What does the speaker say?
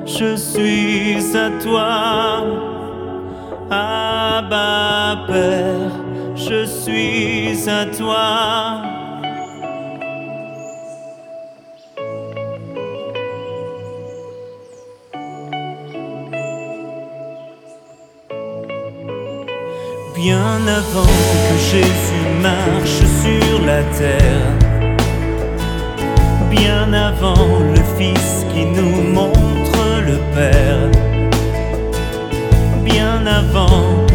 je suis à toi. Abba Père, je suis à toi. Bien avant que Jésus marche sur la terre, bien avant le Fils qui nous montre le Père, bien avant